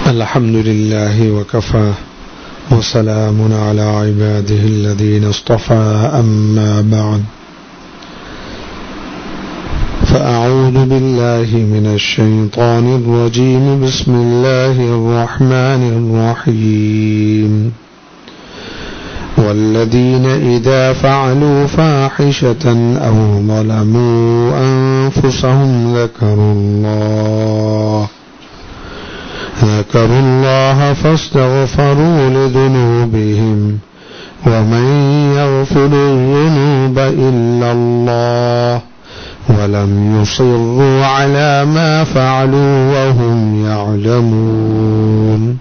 الحمد لله وكفى وسلام على عباده الذين اصطفى أما بعد فأعوذ بالله من الشيطان الرجيم بسم الله الرحمن الرحيم والذين إذا فعلوا فاحشة أو ظلموا أنفسهم ذكروا الله فاستغفروا لذنوبهم ومن يغفر الذنوب إلا الله ولم يصروا على ما فعلوا وهم يعلمون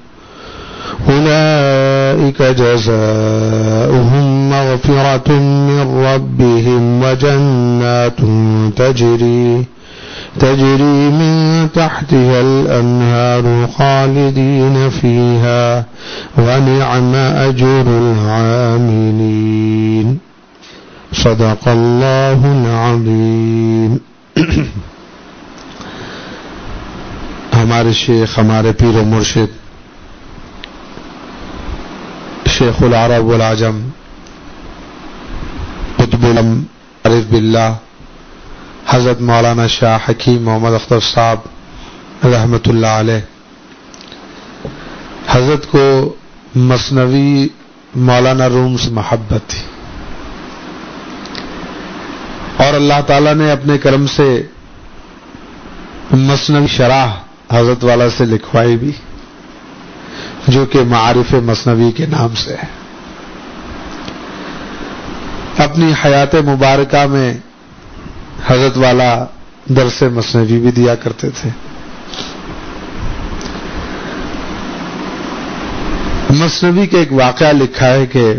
أولئك جزاؤهم مغفرة من ربهم وجنات تجري من تحتها الأنهار خالدين فيها ونعم أجر العاملين صدق الله العظيم. ہمارے شیخ، ہمارے پیر و مرشد شیخ العرب والعجم قطب العلم عارف باللہ حضرت مولانا شاہ حکیم محمد اختر صاحب رحمۃ اللہ علیہ، حضرت کو مثنوی مولانا روم سے محبت تھی اور اللہ تعالیٰ نے اپنے کرم سے مثنوی شرح حضرت والا سے لکھوائی بھی، جو کہ معارف مثنوی کے نام سے ہے. اپنی حیات مبارکہ میں حضرت والا درس مثنوی بھی دیا کرتے تھے. مثنوی کے ایک واقعہ لکھا ہے کہ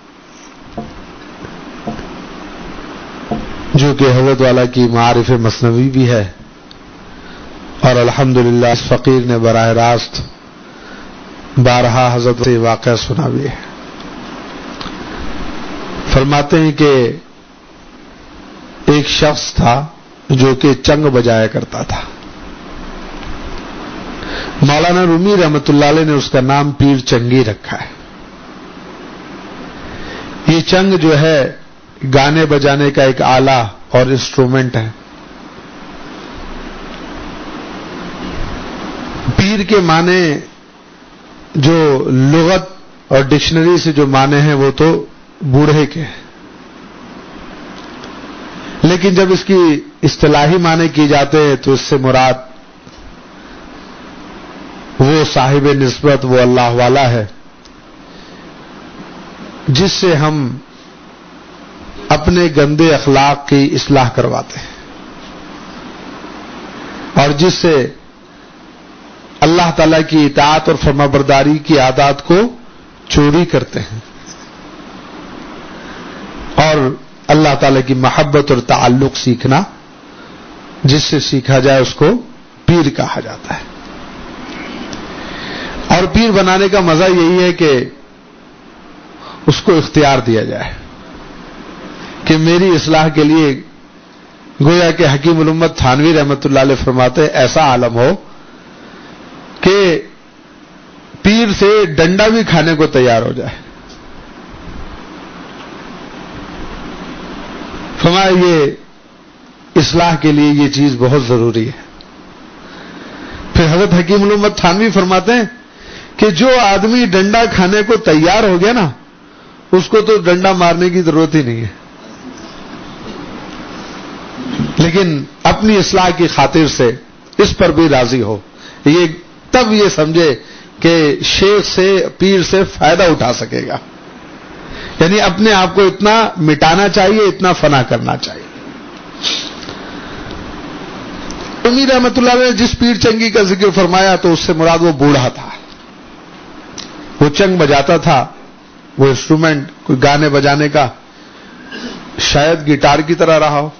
جو کہ حضرت والا کی معارف مثنوی بھی ہے، اور الحمدللہ اس فقیر نے براہ راست بارہا حضرت سے واقعہ سنا بھی ہے. فرماتے ہیں کہ ایک شخص تھا جو کہ چنگ بجایا کرتا تھا. مولانا رومی رحمۃ اللہ علیہ نے اس کا نام پیر چنگی رکھا ہے. یہ چنگ جو ہے گانے بجانے کا ایک آلہ اور انسٹرومنٹ ہے. پیر کے معنی جو لغت اور ڈکشنری سے جو معنی ہیں وہ تو بوڑھے کے ہیں، لیکن جب اس کی اصطلاحی معنی کی جاتے ہیں تو اس سے مراد وہ صاحب نسبت، وہ اللہ والا ہے جس سے ہم اپنے گندے اخلاق کی اصلاح کرواتے ہیں اور جس سے اللہ تعالیٰ کی اطاعت اور فرمانبرداری کی عادات کو چوری کرتے ہیں، اور اللہ تعالیٰ کی محبت اور تعلق سیکھنا جس سے سیکھا جائے اس کو پیر کہا جاتا ہے. اور پیر بنانے کا مزہ یہی ہے کہ اس کو اختیار دیا جائے کہ میری اصلاح کے لیے، گویا کہ حکیم الامت تھانوی رحمۃ اللہ علیہ فرماتے ایسا عالم ہو کہ پیر سے ڈنڈا بھی کھانے کو تیار ہو جائے. فرمایا یہ اصلاح کے لیے یہ چیز بہت ضروری ہے. پھر حضرت حکیم الامت تھانوی فرماتے ہیں کہ جو آدمی ڈنڈا کھانے کو تیار ہو گیا نا، اس کو تو ڈنڈا مارنے کی ضرورت ہی نہیں ہے، لیکن اپنی اصلاح کی خاطر سے اس پر بھی راضی ہو، یہ تب یہ سمجھے کہ شیخ سے، پیر سے فائدہ اٹھا سکے گا. یعنی اپنے آپ کو اتنا مٹانا چاہیے، اتنا فنا کرنا چاہیے. امیر رحمۃ اللہ نے جس پیر چنگی کا ذکر فرمایا تو اس سے مراد وہ بوڑھا تھا. وہ چنگ بجاتا تھا، وہ انسٹرومنٹ کوئی گانے بجانے کا شاید گٹار کی طرح رہا ہو.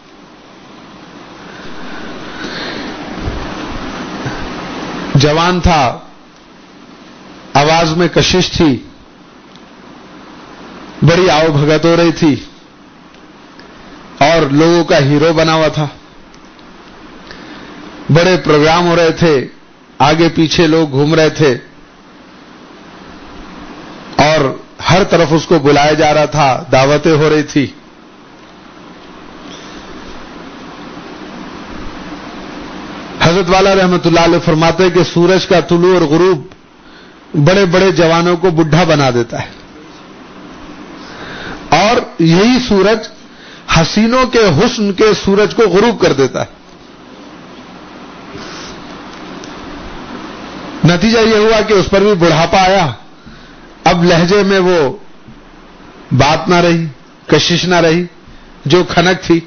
جوان تھا، آواز میں کشش تھی، بڑی آؤ بھگت ہو رہی تھی اور لوگوں کا ہیرو بنا ہوا تھا. بڑے پروگرام ہو رہے تھے، آگے پیچھے لوگ گھوم رہے تھے، ہر طرف اس کو بلایا جا رہا تھا، دعوتیں ہو رہی تھی. حضرت والا رحمت اللہ علیہ فرماتے کہ سورج کا طلوع اور غروب بڑے بڑے جوانوں کو بڈھا بنا دیتا ہے، اور یہی سورج حسینوں کے حسن کے سورج کو غروب کر دیتا ہے. نتیجہ یہ ہوا کہ اس پر بھی بڑھاپا آیا. اب لہجے میں وہ بات نہ رہی، کشش نہ رہی جو کھنک تھی.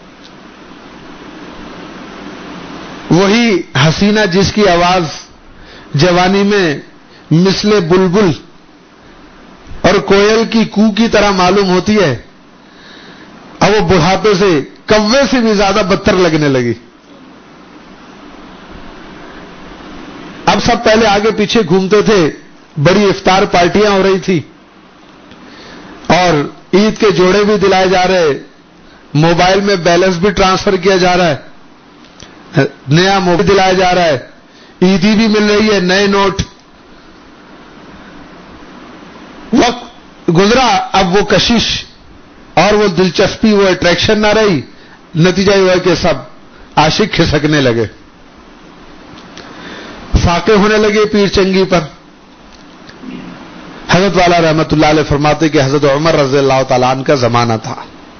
وہی حسینہ جس کی آواز جوانی میں مثل بلبل اور کوئل کی کو کی طرح معلوم ہوتی ہے، اب وہ بڑھاپے سے کوے سے بھی زیادہ بدتر لگنے لگی. اب سب پہلے آگے پیچھے گھومتے تھے، بڑی افطار پارٹیاں ہو رہی تھی اور عید کے جوڑے بھی دلائے جا رہے، موبائل میں بیلنس بھی ٹرانسفر کیا جا رہا ہے، نیا موبائل دلایا جا رہا ہے، عیدی بھی مل رہی ہے، نئے نوٹ. وقت گزرا، اب وہ کشش اور وہ دلچسپی، وہ اٹریکشن نہ رہی. نتیجہ یہ ہوا کہ سب عاشق کھسکنے لگے، فاقے ہونے لگے پیر چنگی پر. حضرت والا رحمت اللہ علیہ فرماتے کہ حضرت عمر رضی اللہ تعالیٰ عنہ کا زمانہ تھا.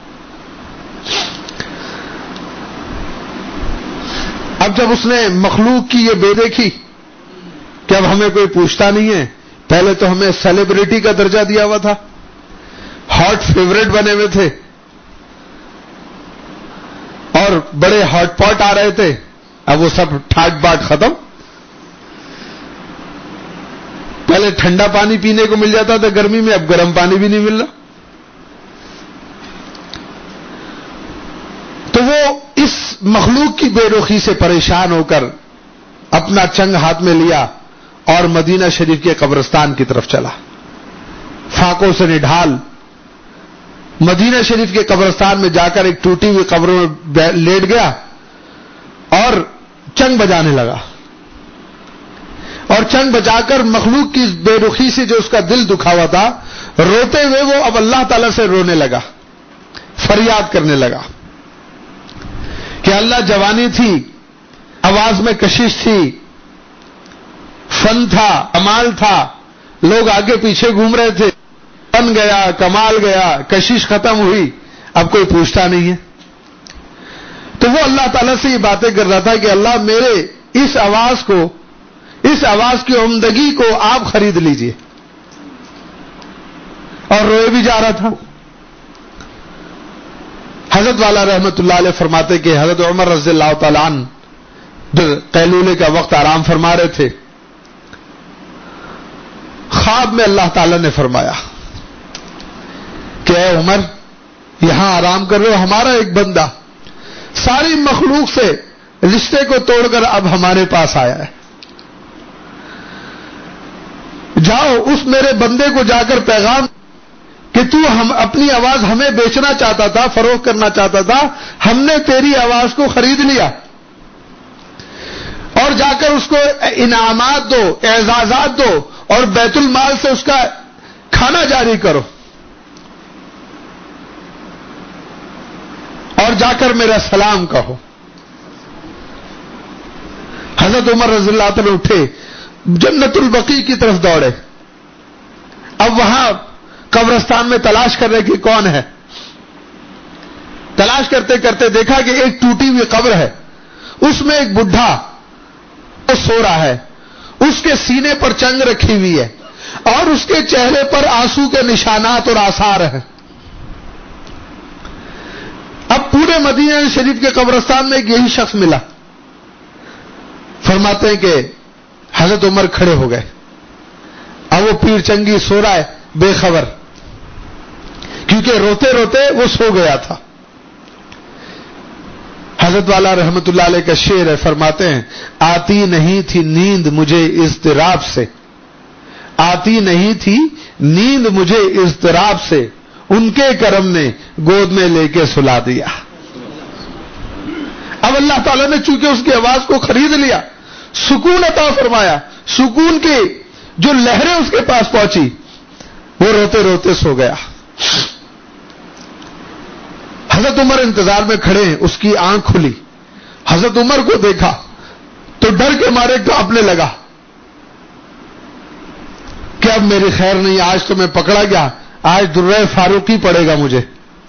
اب جب اس نے مخلوق کی یہ بے دیکھی کہ اب ہمیں کوئی پوچھتا نہیں ہے، پہلے تو ہمیں سیلیبریٹی کا درجہ دیا ہوا تھا، ہاٹ فیورٹ بنے ہوئے تھے اور بڑے ہاٹ پاٹ آ رہے تھے، اب وہ سب ٹھاٹ باٹ ختم. پہلے ٹھنڈا پانی پینے کو مل جاتا تھا گرمی میں، اب گرم پانی بھی نہیں مل رہا. تو وہ اس مخلوق کی بے رخی سے پریشان ہو کر اپنا چنگ ہاتھ میں لیا اور مدینہ شریف کے قبرستان کی طرف چلا. فاقوں سے نڈھال مدینہ شریف کے قبرستان میں جا کر ایک ٹوٹی ہوئی قبروں میں لیٹ گیا اور چنگ بجانے لگا، اور چنگ بجا کر مخلوق کی بے رخی سے جو اس کا دل دکھا ہوا تھا، روتے ہوئے وہ اب اللہ تعالی سے رونے لگا، فریاد کرنے لگا کہ اللہ، جوانی تھی، آواز میں کشش تھی، فن تھا، کمال تھا، لوگ آگے پیچھے گھوم رہے تھے، فن گیا، کمال گیا، کشش ختم ہوئی، اب کوئی پوچھتا نہیں ہے. تو وہ اللہ تعالیٰ سے یہ باتیں کر رہا تھا کہ اللہ، میرے اس آواز کو، اس آواز کی عمدگی کو آپ خرید لیجئے، اور روئے بھی جا رہا تھا. حضرت والا رحمت اللہ علیہ فرماتے کہ حضرت عمر رضی اللہ تعالیٰ عنہ قیلولے کا وقت آرام فرما رہے تھے. خواب میں اللہ تعالیٰ نے فرمایا کہ اے عمر، یہاں آرام کر رہے ہو، ہمارا ایک بندہ ساری مخلوق سے رشتے کو توڑ کر اب ہمارے پاس آیا ہے، جاؤ اس میرے بندے کو جا کر پیغام کہ تو ہم اپنی آواز ہمیں بیچنا چاہتا تھا، فروخت کرنا چاہتا تھا، ہم نے تیری آواز کو خرید لیا، اور جا کر اس کو انعامات دو، اعزازات دو، اور بیت المال سے اس کا کھانا جاری کرو، اور جا کر میرا سلام کہو. حضرت عمر رضی اللہ عنہ اٹھے، جنت البقیع کی طرف دوڑے. اب وہاں قبرستان میں تلاش کر رہے کہ کون ہے. تلاش کرتے کرتے دیکھا کہ ایک ٹوٹی ہوئی قبر ہے، اس میں ایک بڈھا وہ سو رہا ہے، اس کے سینے پر چنگ رکھی ہوئی ہے اور اس کے چہرے پر آنسو کے نشانات اور آثار ہیں. اب پورے مدینہ شریف کے قبرستان میں ایک یہی شخص ملا. فرماتے ہیں کہ حضرت عمر کھڑے ہو گئے. اب وہ پیر چنگی سو رہا ہے بے خبر، کیونکہ روتے روتے وہ سو گیا تھا. حضرت والا رحمت اللہ علیہ کا شعر ہے، فرماتے ہیں آتی نہیں تھی نیند مجھے اضطراب سے، آتی نہیں تھی نیند مجھے اضطراب سے، ان کے کرم نے گود میں لے کے سلا دیا. اب اللہ تعالیٰ نے چونکہ اس کی آواز کو خرید لیا، سکون عطا فرمایا، سکون کی جو لہریں اس کے پاس پہنچی وہ روتے روتے سو گیا. حضرت عمر انتظار میں کھڑے ہیں, اس کی آنکھ کھلی, حضرت عمر کو دیکھا تو ڈر کے مارے کانپنے لگا کہ اب میری خیر نہیں, آج تو میں پکڑا گیا, آج درہ فاروقی پڑے گا مجھے.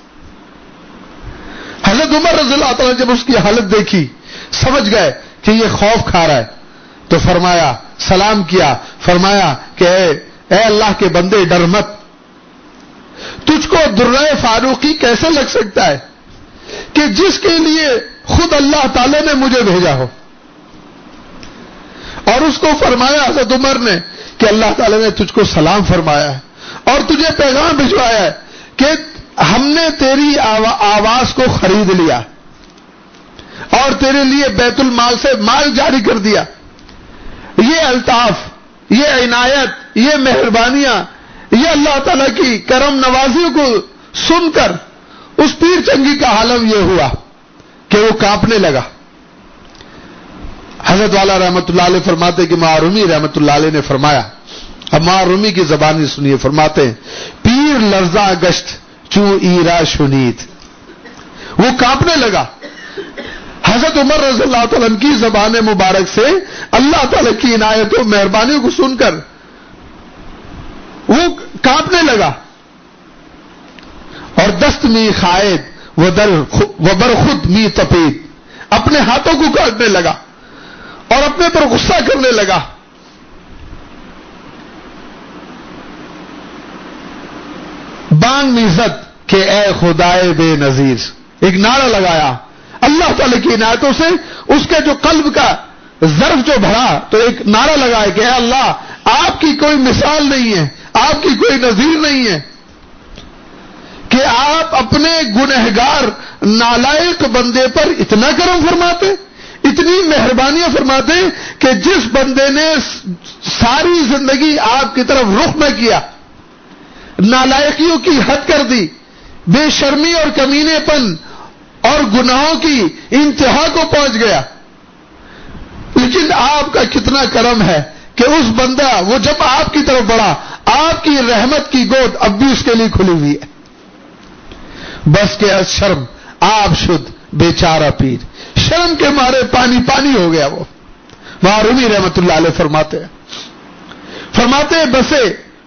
حضرت عمر رضی اللہ تعالیٰ جب اس کی حالت دیکھی سمجھ گئے کہ یہ خوف کھا رہا ہے, تو فرمایا, سلام کیا, فرمایا کہ اے اللہ کے بندے ڈر مت, تجھ کو درہ فاروقی کیسے لگ سکتا ہے کہ جس کے لیے خود اللہ تعالی نے مجھے بھیجا ہو. اور اس کو فرمایا حضرت عمر نے کہ اللہ تعالی نے تجھ کو سلام فرمایا ہے اور تجھے پیغام بھجوایا ہے کہ ہم نے تیری آواز کو خرید لیا اور تیرے لیے بیت المال سے مال جاری کر دیا. یہ الطاف, یہ عنایت, یہ مہربانیاں, یہ اللہ تعالیٰ کی کرم نوازیوں کو سن کر اس پیر چنگی کا عالم یہ ہوا کہ وہ کانپنے لگا. حضرت والا رحمت اللہ علیہ فرماتے کہ معرومی رحمت اللہ علیہ نے فرمایا, اب معرومی کی زبانی سنیے, فرماتے ہیں پیر لرزا گشت چوں ایرا شنید, وہ کانپنے لگا. حضرت عمر رضی اللہ تعالیٰ عنہ کی زبان مبارک سے اللہ تعالیٰ کی عنایت و مہربانیوں کو سن کر وہ کانپنے لگا. اور دست می خائد و بر خود می تپید, اپنے ہاتھوں کو کاٹنے لگا اور اپنے پر غصہ کرنے لگا. بانگ میزد کہ اے خدائے بے نظیر, ایک نعرہ لگایا اللہ تعالی کی عنایتوں سے, اس کے جو قلب کا ظرف جو بھرا تو ایک نعرہ لگایا کہ اے اللہ آپ کی کوئی مثال نہیں ہے, آپ کی کوئی نظیر نہیں ہے کہ آپ اپنے گنہگار نالائق بندے پر اتنا کرم فرماتے, اتنی مہربانیاں فرماتے کہ جس بندے نے ساری زندگی آپ کی طرف رخ نہ کیا, نالائقیوں کی حد کر دی, بے شرمی اور کمینے پن اور گناہوں کی انتہا کو پہنچ گیا, لیکن آپ کا کتنا کرم ہے کہ اس بندہ وہ جب آپ کی طرف بڑھا, آپ کی رحمت کی گود اب بھی اس کے لیے کھلی ہوئی ہے. بس کہ از شرم آپ شد بیچارہ پیر, شرم کے مارے پانی پانی ہو گیا. وہ معرومی رحمت اللہ علیہ فرماتے بسے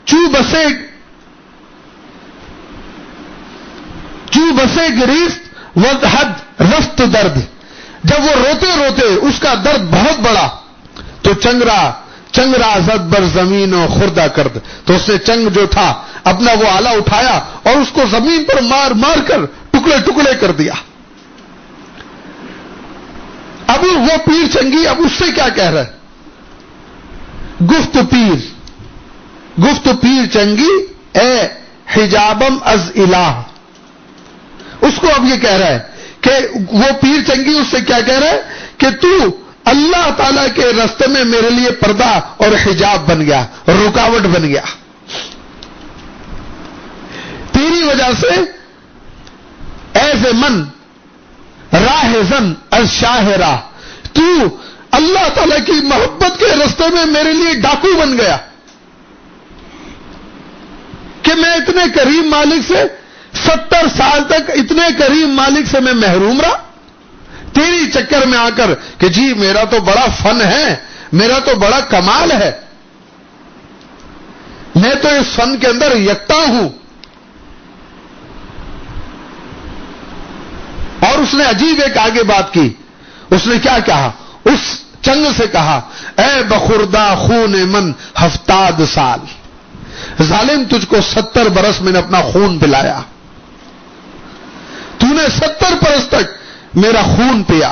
چو بسے گریست وقت حد رفت درد, جب وہ روتے روتے اس کا درد بہت بڑا تو چنگرا زد بر زمین و خوردہ کرد, تو اس نے چنگ جو تھا اپنا وہ آلہ اٹھایا اور اس کو زمین پر مار مار کر ٹکڑے ٹکڑے کر دیا. اب وہ پیر چنگی اب اس سے کیا کہہ رہا ہے, گفت پیر چنگی اے حجابم از الہ, اس کو اب یہ کہہ رہا ہے کہ وہ پیر چنگی اس سے کیا کہہ رہا ہے کہ تو اللہ تعالی کے راستے میں میرے لیے پردہ اور حجاب بن گیا, رکاوٹ بن گیا. تیری وجہ سے ایسے من راہ زن از شاہ راہ, تو اللہ تعالی کی محبت کے راستے میں میرے لیے ڈاکو بن گیا کہ میں اتنے کریم مالک سے 70 سال تک اتنے کریم مالک سے میں محروم رہا, تیری چکر میں آ کر کہ جی میرا تو بڑا فن ہے, میرا تو بڑا کمال ہے, میں تو اس فن کے اندر یکتا ہوں. اور اس نے عجیب ایک آگے بات کی, اس نے کیا کہا, اس چنگ سے کہا اے بخوردہ خون من ہفتاد سال, ظالم تجھ کو 70 برس میں نے اپنا خون پلایا, تو نے 70 برس تک میرا خون پیا,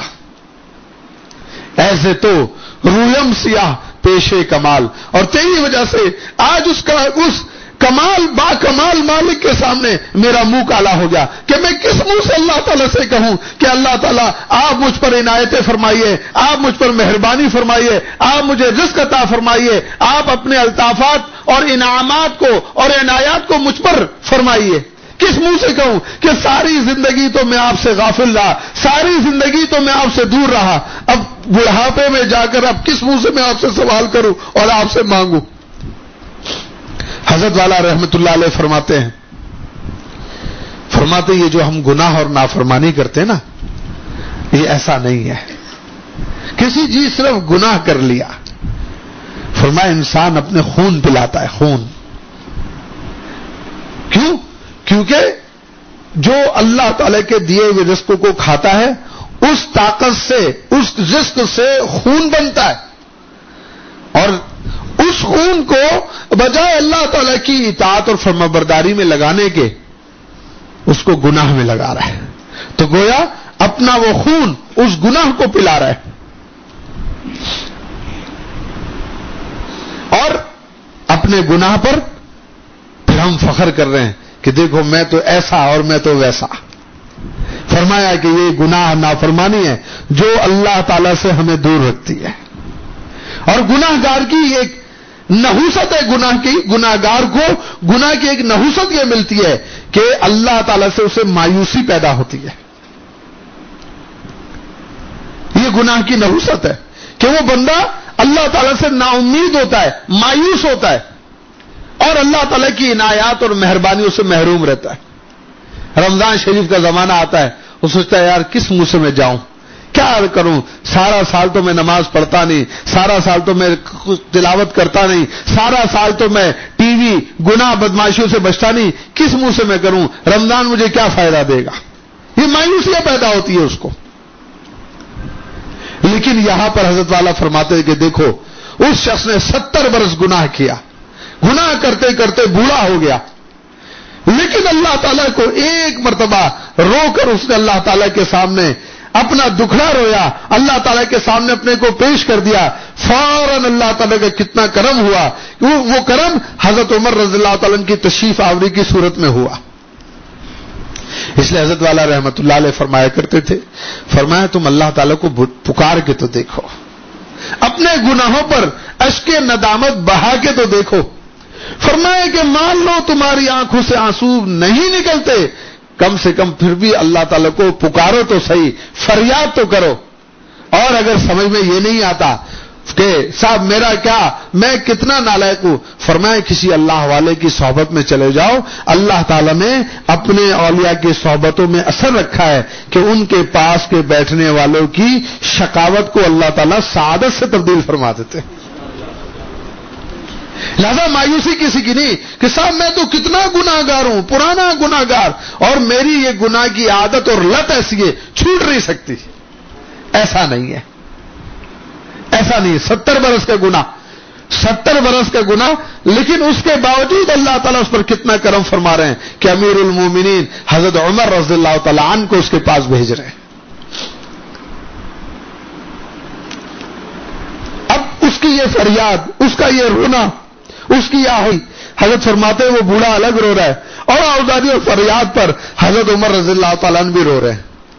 ایسے تو رویم سیاہ پیشے کمال, اور تیری وجہ سے آج اس کمال با کمال مالک کے سامنے میرا منہ کالا ہو گیا کہ میں کس منہ سے اللہ تعالیٰ سے کہوں کہ اللہ تعالیٰ آپ مجھ پر عنایتیں فرمائیے, آپ مجھ پر مہربانی فرمائیے, آپ مجھے رزق عطا فرمائیے, آپ اپنے الطافات اور انعامات کو اور عنایات کو مجھ پر فرمائیے. کس منہ سے کہوں کہ ساری زندگی تو میں آپ سے غافل رہا, ساری زندگی تو میں آپ سے دور رہا, اب بڑھاپے میں جا کر اب کس منہ سے میں آپ سے سوال کروں اور آپ سے مانگوں. حضرت والا رحمت اللہ علیہ فرماتے یہ جو ہم گناہ اور نافرمانی کرتے ہیں نا، یہ ایسا نہیں ہے کسی جی صرف گناہ کر لیا. فرمایا انسان اپنے خون پلاتا ہے، خون. کیوں؟ کیونکہ جو اللہ تعالی کے دیے ہوئے رزق کو کھاتا ہے اس طاقت سے، اس رزق سے خون بنتا ہے، اور اس خون کو بجائے اللہ تعالی کی اطاعت اور فرمانبرداری میں لگانے کے اس کو گناہ میں لگا رہا ہے. تو گویا اپنا وہ خون اس گناہ کو پلا رہا ہے. اور اپنے گناہ پر پھر ہم فخر کر رہے ہیں کہ دیکھو میں تو ایسا اور میں تو ویسا. فرمایا کہ یہ گناہ نافرمانی ہے جو اللہ تعالی سے ہمیں دور رکھتی ہے. اور گناہ گار کی ایک نحوست ہے، گناہ گار کو گناہ کی ایک نحوست یہ ملتی ہے کہ اللہ تعالی سے اسے مایوسی پیدا ہوتی ہے. یہ گناہ کی نحوست ہے کہ وہ بندہ اللہ تعالی سے نا امید ہوتا ہے، مایوس ہوتا ہے، اور اللہ تعالی کی عنایات اور مہربانیوں سے محروم رہتا ہے. رمضان شریف کا زمانہ آتا ہے، وہ سوچتا ہے یار کس منہ سے میں جاؤں، کیا کروں، سارا سال تو میں نماز پڑھتا نہیں، سارا سال تو میں تلاوت کرتا نہیں، سارا سال تو میں ٹی وی گناہ بدماشیوں سے بچتا نہیں، کس منہ سے میں کروں، رمضان مجھے کیا فائدہ دے گا. یہ مایوسیاں پیدا ہوتی ہے اس کو. لیکن یہاں پر حضرت والا فرماتے ہیں کہ دیکھو اس شخص نے 70 برس گناہ کیا، گناہ کرتے کرتے بوڑھا ہو گیا، لیکن اللہ تعالیٰ کو ایک مرتبہ رو کر اس نے اللہ تعالیٰ کے سامنے اپنا دکھڑا رویا، اللہ تعالیٰ کے سامنے اپنے کو پیش کر دیا. فوراً اللہ تعالیٰ کا کتنا کرم ہوا، وہ کرم حضرت عمر رضی اللہ تعالیٰ عنہ کی تشریف آوری کی صورت میں ہوا. اس لیے حضرت والا رحمت اللہ علیہ فرمایا کرتے تھے، فرمایا تم اللہ تعالیٰ کو پکار کے تو دیکھو، اپنے گناہوں پر اشک ندامت بہا کے تو دیکھو. فرمایا کہ مان لو تمہاری آنکھوں سے آنسو نہیں نکلتے، کم سے کم پھر بھی اللہ تعالیٰ کو پکارو تو صحیح، فریاد تو کرو. اور اگر سمجھ میں یہ نہیں آتا کہ صاحب میرا کیا، میں کتنا نالائق ہوں، فرمائے کسی اللہ والے کی صحبت میں چلے جاؤ. اللہ تعالیٰ نے اپنے اولیاء کی صحبتوں میں اثر رکھا ہے کہ ان کے پاس کے بیٹھنے والوں کی شقاوت کو اللہ تعالیٰ سعادت سے تبدیل فرما دیتے. لہذا مایوسی کسی کی نہیں کہ صاحب میں تو کتنا گناہ گار ہوں، پرانا گناہ گار، اور میری یہ گناہ کی عادت اور لت ایسی ہے چھوٹ نہیں سکتی. ایسا نہیں ہے، ایسا نہیں. 70 برس کا گناہ، 70 برس کا گناہ، لیکن اس کے باوجود اللہ تعالیٰ اس پر کتنا کرم فرما رہے ہیں کہ امیر المومنین حضرت عمر رضی اللہ تعالیٰ عنہ کو اس کے پاس بھیج رہے ہیں. اب اس کی یہ فریاد، اس کا یہ رونا، اس کی آہی، حضرت فرماتے ہیں وہ بوڑھا الگ رو رہا ہے، اور آوازاری اور فریاد پر حضرت عمر رضی اللہ تعالیٰ عنہ بھی رو رہے ہیں.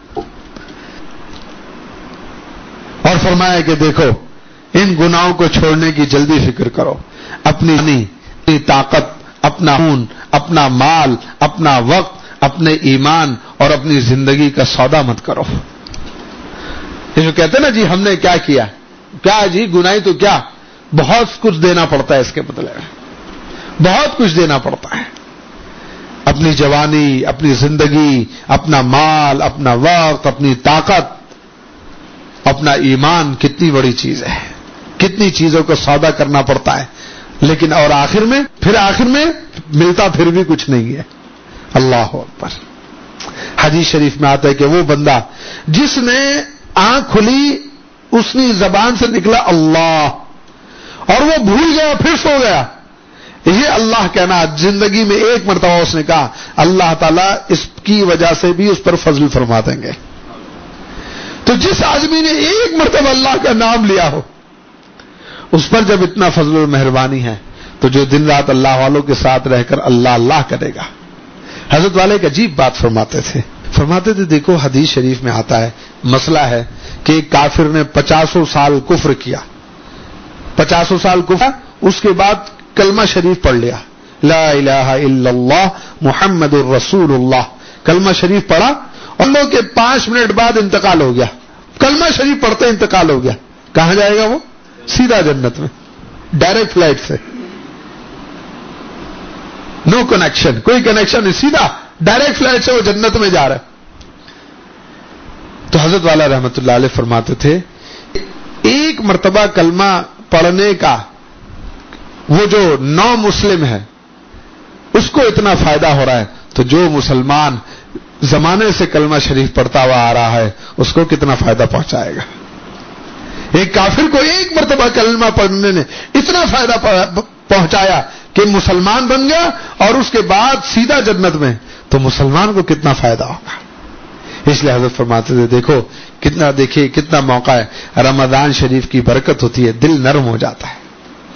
اور فرمایا کہ دیکھو ان گناہوں کو چھوڑنے کی جلدی فکر کرو، اپنی طاقت، اپنا خون، اپنا مال، اپنا وقت، اپنے ایمان اور اپنی زندگی کا سودا مت کرو. یہ جو کہتے ہیں نا جی ہم نے کیا کیا، کیا جی گناہی تو کیا، بہت کچھ دینا پڑتا ہے، اس کے بدلے میں بہت کچھ دینا پڑتا ہے. اپنی جوانی، اپنی زندگی، اپنا مال، اپنا وقت، اپنی طاقت، اپنا ایمان کتنی بڑی چیز ہے، کتنی چیزوں کو سودا کرنا پڑتا ہے. لیکن اور آخر میں ملتا پھر بھی کچھ نہیں ہے. اللہ اکبر. حدیث شریف میں آتا ہے کہ وہ بندہ جس نے آنکھ کھلی اس کی زبان سے نکلا اللہ، اور وہ بھول گیا پھر سو گیا، یہ اللہ کہنا زندگی میں ایک مرتبہ اس نے کہا، اللہ تعالیٰ اس کی وجہ سے بھی اس پر فضل فرما دیں گے. تو جس آدمی نے ایک مرتبہ اللہ کا نام لیا ہو اس پر جب اتنا فضل و مہربانی ہے تو جو دن رات اللہ والوں کے ساتھ رہ کر اللہ اللہ کرے گا. حضرت والے ایک عجیب بات فرماتے تھے دیکھو حدیث شریف میں آتا ہے، مسئلہ ہے کہ ایک کافر نے 50 سال کفر کیا، 50 سال کفر، اس کے بعد کلمہ شریف پڑھ لیا، لا الہ الا اللہ محمد الرسول اللہ، کلمہ شریف پڑھا، اور لوگ کے 5 منٹ بعد انتقال ہو گیا. کلمہ شریف پڑھتے انتقال ہو گیا. کہاں جائے گا وہ؟ سیدھا جنت میں، ڈائریکٹ فلائٹ سے. नो कनेक्शन, कोई कनेक्शन नहीं, सीधा डायरेक्ट फ्लाइट से वो जन्नत में जा रहा है। तो हजरत वाला रहमतुल्लाह अलैह फरमाते थे, एक मर्तबा कलमा पढ़ने का वो जो नौ मुस्लिम है उसको इतना फायदा हो रहा है, तो जो मुसलमान जमाने से कलमा शरीफ पढ़ता हुआ आ रहा है उसको कितना फायदा पहुंचाएगा। एक काफिर को एक मर्तबा कलमा पढ़ने ने इतना फायदा पहुंचाया कि मुसलमान बन गया और उसके बाद सीधा जन्नत में, तो मुसलमान को कितना फायदा होगा। इसलिए हजरत फरमाते थे, देखो कितना, देखिए कितना मौका है, रमजान शरीफ की बरकत होती है, दिल नरम हो जाता है,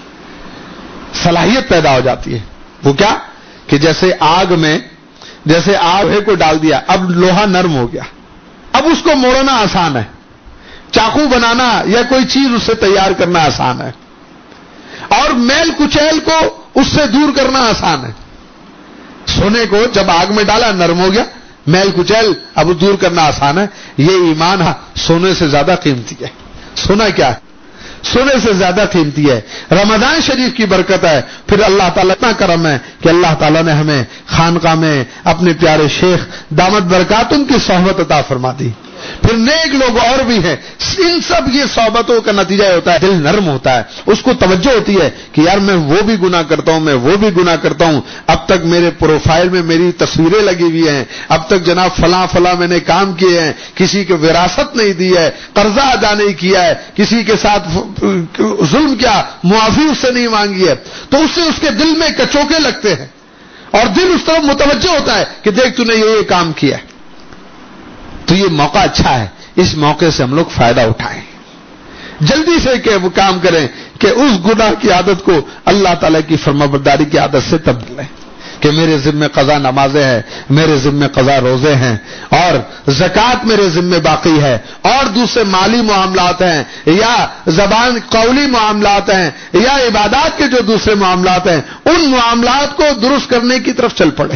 सलाहियत पैदा हो जाती है। वो क्या कि जैसे आग में, जैसे आग को डाल दिया, अब लोहा नरम हो गया, अब उसको मोड़ना आसान है, चाकू बनाना या कोई चीज उससे तैयार करना आसान है, और मैल कुचैल को उससे दूर करना आसान है। सोने को जब आग में डाला नरम हो गया, मैल कुचैल अब दूर करना आसान है। ये ईमान सोने से ज्यादा कीमती है। सोना क्या है? सोने से ज्यादा कीमती है। रमजान शरीफ की बरकत है। फिर अल्लाह ताला इतना करम है कि अल्लाह ताला ने हमें खानका में अपने प्यारे शेख दामद बरकातुम की सोहबत अता फरमा दी। फिर नेक लोग और भी हैं। इन सब ये सोहबतों का नतीजा होता है दिल नरम होता है, उसको तवज्जो होती है कि यार मैं वो भी गुनाह करता हूं, मैं वो भी गुनाह करता हूं, अब तक मेरे प्रोफाइल में मेरी तस्वीरें लगी हुई हैं, अब तक जनाब फला फला मैंने काम किए हैं, किसी को विरासत नहीं दी है, कर्जा अदा नहीं किया है, किसी के साथ जुल्म किया, मुआफी उससे नहीं मांगी है, तो उससे उसके दिल में कचोके लगते हैं और दिल उस तरफ मुतवज्जो होता है कि देख तूने ये काम किया है। तो ये मौका अच्छा है, इस मौके से हम लोग फायदा उठाएं, जल्दी से के वो काम करें कि उस गुनाह की आदत को अल्लाह ताला की फरमाबरदारी की आदत से तब्दील करें कि मेरे जिम्मे कज़ा नमाजें हैं, मेरे जिम्मे कज़ा रोजे हैं, और ज़कात मेरे जिम्मे बाकी है, और दूसरे माली मामलात हैं या ज़बान कौली मामलात हैं या इबादत के जो दूसरे मामलात हैं, उन मामलात को दुरुस्त करने की तरफ चल पड़े।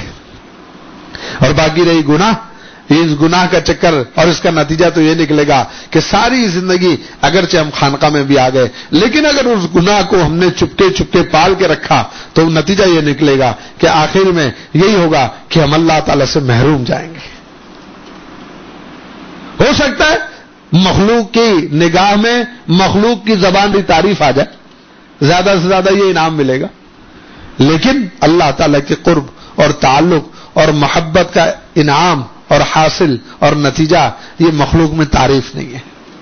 और बाकी रही गुनाह, इस गुनाह का चक्कर और इसका नतीजा तो ये निकलेगा कि सारी जिंदगी अगरचे हम खानका में भी आ गए, लेकिन अगर उस गुनाह को हमने चुपके चुपके पाल के रखा तो नतीजा ये निकलेगा कि आखिर में यही होगा कि हम अल्लाह ताला से महरूम जाएंगे। हो सकता है मखलूक की निगाह में मखलूक की जबान की तारीफ आ जाए, ज्यादा से ज्यादा ये इनाम मिलेगा, लेकिन अल्लाह ताला के कुर्ब और ताल्लुक और मोहब्बत का इनाम और हासिल और नतीजा ये मखलूक में तारीफ नहीं है।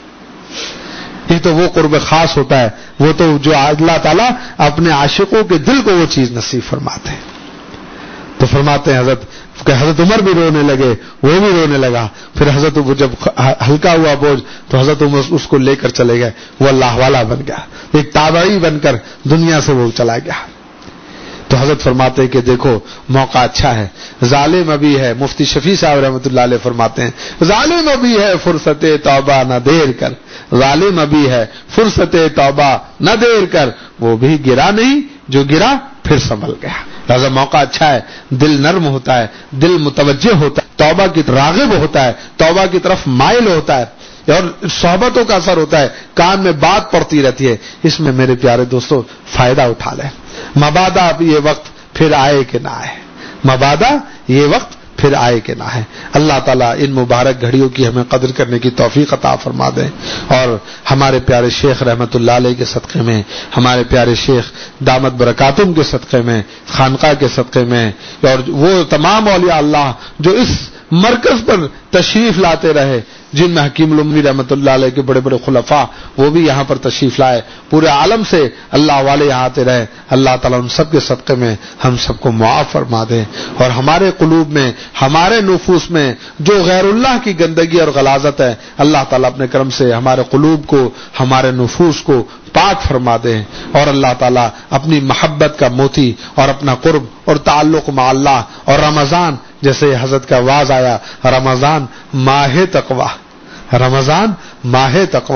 ये तो वो कुर्ब खास होता है, वो तो जो अल्लाह ताला अपने आशिकों के दिल को वो चीज नसीब फरमाते हैं। तो फरमाते हैं हजरत उमर भी रोने लगे, वो भी रोने लगा। फिर हजरत वो जब हल्का हुआ बोझ तो हजरत उमर उसको लेकर चले गए, वो अल्लाह वाला बन गया, एक ताबई बनकर दुनिया से वो चला गया। तो हजरत फरमाते हैं कि देखो मौका अच्छा है, जालिम अभी है। मुफ्ती शफी साहब रहमतुल्लाह अलैह फरमाते हैं जालिम अभी है फुर्सते तौबा न देर कर, जालिम अभी है फुर्सते तौबा न देर कर, वो भी गिरा नहीं जो गिरा फिर संभल गया। लिहाजा मौका अच्छा है, दिल नर्म होता है, दिल मुतवज्जे होता है, तौबा की रागिब होता है, तौबा की तरफ माइल होता है और सोहबतों का असर होता है, कान में बात पड़ती रहती है। इसमें मेरे प्यारे दोस्तों फायदा उठा लें। मबादा अब ये वक्त फिर आए कि ना आए, मबादा ये वक्त फिर आए कि ना आए। अल्लाह ताला इन मुबारक घड़ियों की हमें कदर करने की तौफीक अता फरमा दें और हमारे प्यारे शेख रहमतुल्लाह अलैह के सदक़े में, हमारे प्यारे शेख दामद बरकातुम के सदक़े में, खानका के सदक़े में, और वो तमाम औलिया अल्लाह जो इस मरकज पर तशरीफ लाते रहे, जिनमें हकीम उम्मी रहमतुल्लाह अलैह के बड़े बड़े खुलफा वो भी यहाँ पर तशरीफ लाए, पूरे आलम से अल्लाह वाले यहाँ आते रहे। अल्लाह ताला उन सब के सदक़े में हम सबको मुआफ़ फरमा दे और हमारे कुलूब में, हमारे नुफूस में जो गैरुल्लाह की गंदगी और गलाजत है, अल्लाह ताला अपने करम से हमारे कुलूब को, हमारे नुफूस को पाक फरमा दे और अल्लाह ताला अपनी मोहब्बत का मोती और अपना कुर्ब और ताल्लुक मा अल्लाह और रमजान, जैसे हजरत का आवाज आया रमजान माहे तकवा, रमजान माहे तकवा,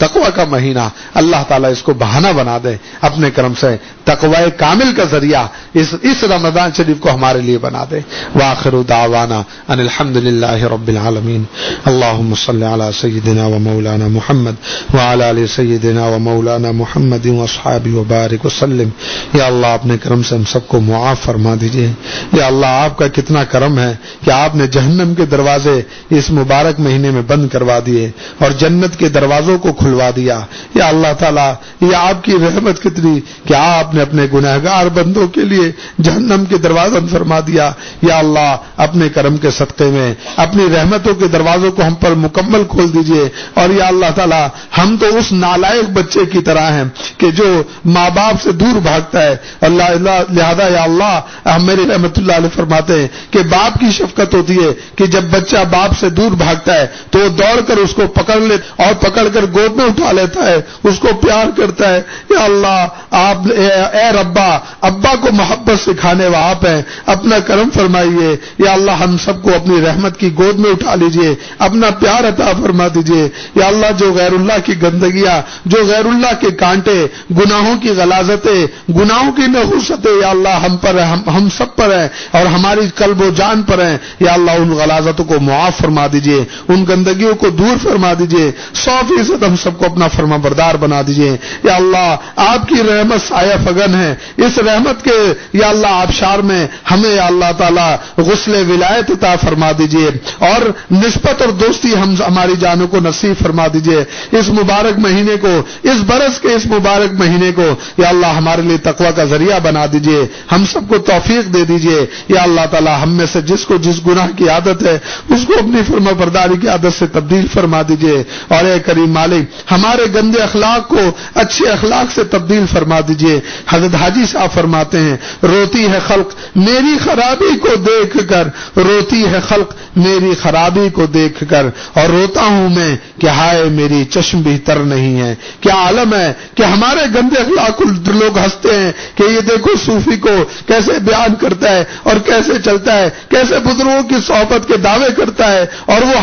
تقوی کا مہینہ، اللہ تعالیٰ اس کو بہانہ بنا دے اپنے کرم سے، تقوی کامل کا ذریعہ اس رمضان شریف کو ہمارے لیے بنا دے۔ وآخر دعوانا ان الحمدللہ رب العالمین۔ اللہم صلی علی سیدنا و مولانا محمد وعلی آل سیدنا و مولانا محمد واصحابہ وبارک وسلم۔ یا اللہ اپنے کرم سے ہم سب کو معاف فرما دیجئے۔ یا اللہ آپ کا کتنا کرم ہے کہ آپ نے جہنم کے دروازے اس مبارک مہینے میں بند کروا دیے اور جنت کے دروازوں کو کھلوا دیا۔ یا اللہ تعالیٰ یہ آپ کی رحمت کتنی کہ آپ نے اپنے گنہگار بندوں کے لیے جہنم کے دروازے بند فرما دیا۔ یا اللہ اپنے کرم کے صدقے میں اپنی رحمتوں کے دروازوں کو ہم پر مکمل کھول دیجئے۔ اور یا اللہ تعالیٰ ہم تو اس نالائق بچے کی طرح ہیں کہ جو ماں باپ سے دور بھاگتا ہے، اللہ لہذا یا اللہ میرے رحمت اللہ علیہ فرماتے ہیں کہ باپ کی شفقت ہوتی ہے کہ جب بچہ باپ سے دور بھاگتا ہے تو وہ دوڑ کر اس کو پکڑ لے اور پکڑ کر گود میں اٹھا لیتا ہے، اس کو پیار کرتا ہے۔ یا اللہ آپ اے ربا ابا کو محبت سکھانے وہ آپ ہیں، اپنا کرم فرمائیے۔ یا اللہ ہم سب کو اپنی رحمت کی گود میں اٹھا لیجئے، اپنا پیار عطا فرما دیجئے۔ یا اللہ جو غیر اللہ کی گندگیاں، جو غیر اللہ کے کانٹے، گناہوں کی غلاظتیں، گناہوں کی نحوستیں یا اللہ ہم پر ہم سب پر ہیں اور ہماری قلب و جان پر ہیں، یا اللہ ان غلاظتوں کو معاف فرما دیجئے، ان گندگیوں کو دور فرما دیجئے، 100% ہم سب کو اپنا فرما بردار بنا دیجئے۔ یا اللہ آپ کی رحمت سایہ فگن ہے، اس رحمت کے یا اللہ آبشار میں ہمیں یا اللہ تعالی غسل ولایت عطا فرما دیجئے اور نسبت اور دوستی ہماری جانوں کو نصیب فرما دیجئے۔ اس مبارک مہینے کو، اس برس کے اس مبارک مہینے کو یا اللہ ہمارے لیے تقوی کا ذریعہ بنا دیجئے، ہم سب کو توفیق دے دیجئے۔ یا اللہ تعالی ہم میں سے جس کو جس گناہ کی عادت ہے اس کو اپنی فرما برداری کی عادت سے تبدیل فرما دیجئے، اور اے کریم مالک ہمارے گندے اخلاق کو اچھے اخلاق سے تبدیل فرما دیجئے۔ حضرت حاجی صاحب فرماتے ہیں روتی ہے خلق میری خرابی کو دیکھ کر، روتی ہے خلق میری خرابی کو دیکھ کر، اور روتا ہوں میں کہ ہائے میری چشم بھی تر نہیں ہے۔ کیا عالم ہے کہ ہمارے گندے اخلاق کو لوگ ہنستے ہیں کہ یہ دیکھو صوفی کو کیسے بیان کرتا ہے اور کیسے چلتا ہے، کیسے بزرگوں کی صحبت کے دعوے کرتا ہے، اور وہ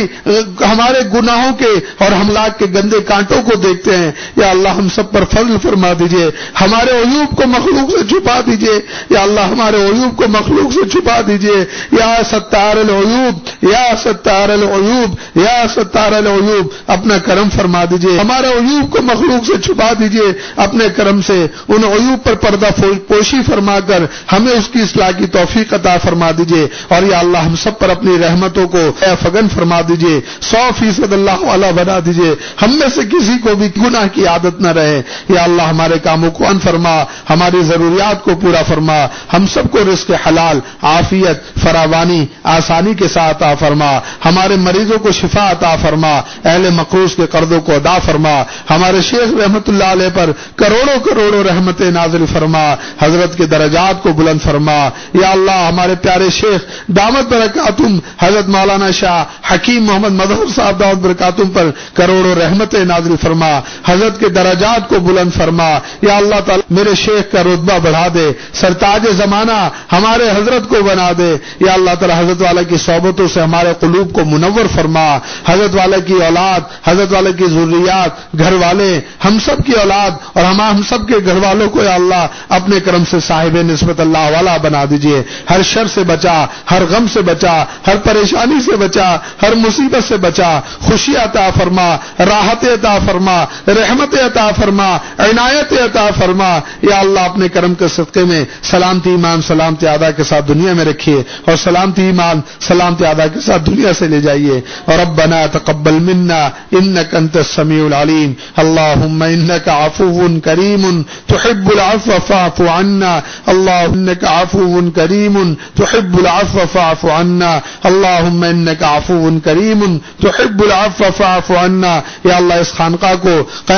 ہمارے گناہوں کے اور ہملاک کے گندے کانٹوں کو دیکھتے ہیں۔ یا اللہ ہم سب پر فضل فرما دیجئے، ہمارے عیوب کو مخلوق سے چھپا دیجئے۔ یا اللہ ہمارے عیوب کو مخلوق سے چھپا دیجئے۔ یا ستار العیوب، یا ستار العیوب، یا ستار العیوب اپنا کرم فرما دیجئے، ہمارے عیوب کو مخلوق سے چھپا دیجئے اپنے کرم سے، ان عیوب پر پردہ پوشی فرما کر ہمیں اس کی اصلاح کی توفیق عطا فرما دیجئے۔ اور یا اللہ ہم سب پر اپنی رحمتوں کو فگن فرما دیجئے، 100% اللہ والا بنا دیجئے، ہم میں سے کسی کو بھی گناہ کی عادت نہ رہے۔ یا اللہ ہمارے کاموں کو ان فرما، ہماری ضروریات کو پورا فرما، ہم سب کو رزق حلال، عافیت، فراوانی، آسانی کے ساتھ عطا فرما، ہمارے مریضوں کو شفا عطا فرما، اہل مقروض کے قرضوں کو ادا فرما، ہمارے شیخ رحمت اللہ علیہ پر کروڑوں کروڑوں رحمتیں نازل فرما، حضرت کے درجات کو بلند فرما۔ یا اللہ ہمارے پیارے شیخ دامت برکاتم حضرت مولانا شاہ حکیم محمد مظہر صاحب دامت برکاتم پر کروڑوں رحمتیں نازل فرما، حضرت کے درجات کو بلند فرما۔ یا اللہ تعالی میرے شیخ کا رتبہ بڑھا دے، سرتاج زمانہ ہمارے حضرت کو بنا دے۔ یا اللہ تعالی حضرت والا کی صحبتوں سے ہمارے قلوب کو منور فرما، حضرت والا کی اولاد، حضرت والا کی ذریات، گھر والے، ہم سب کی اولاد اور ہم سب کے گھر والوں کو یا اللہ اپنے کرم سے صاحب نسبت اللہ والا بنا دیجئے، ہر شر سے بچا، ہر غم سے بچا، ہر پریشانی سے بچا، ہر مصیبت سے بچا، خوشی عطا فرما، راحت عطا فرما، رحمت عطا فرما، عنایت عطا فرما۔ یا اللہ اپنے کرم کے صدقے میں سلامتی ایمان سلامتی اعدا کے ساتھ دنیا میں رکھیے، اور سلامتی ایمان سلامتی اعدا کے ساتھ دنیا سے لے جائیے۔ اور ربنا تقبل منا انك انت السميع العليم، اللهم انك عفو كريم تحب العفو فاعف عنا، اللهم انك عفو كريم تحب العفو فاعف عنا، اللهم انك عفو كريم تحب العفو فاعف عنا۔ یا اللہ اس خانقاہ کو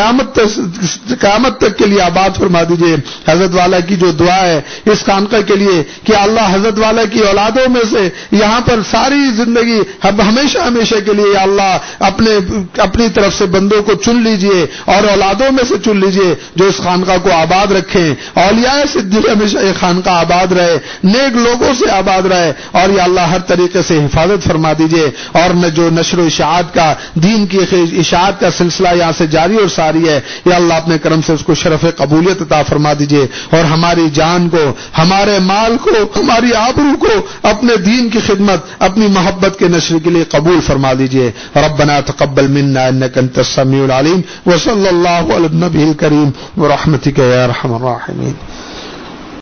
قیامت تک کے لیے آباد فرما دیجئے۔ حضرت والا کی جو دعا ہے اس خانقاہ کے لیے کہ اللہ حضرت والا کی اولادوں میں سے یہاں پر ساری زندگی ہمیشہ ہمیشہ کے لیے یا اللہ اپنی طرف سے بندوں کو چن لیجئے اور اولادوں میں سے چن لیجئے جو اس خانقاہ کو آباد رکھیں. اولیاء صدیق ہمیشہ یہ خانقاہ آباد رہے, نیک لوگوں سے آباد رہے, اور یا اللہ ہر طریقے سے حفاظت فرما دیجئے. اور جو نشر و اشاعت کا دین کی اشاعت کا سلسلہ یہاں سے جاری اور ساری ہے, یا اللہ اپنے کرم سے اس کو شرف قبولیت عطا فرما دیجئے, اور ہماری جان کو, ہمارے مال کو, ہماری آبرو کو اپنے دین کی خدمت, اپنی محبت کے نشر کے لیے قبول فرما دیجئے. ربنا تقبل منا انك انت السميع العليم وصلى الله على النبي الكريم برحمتك يا ارحم الراحمين.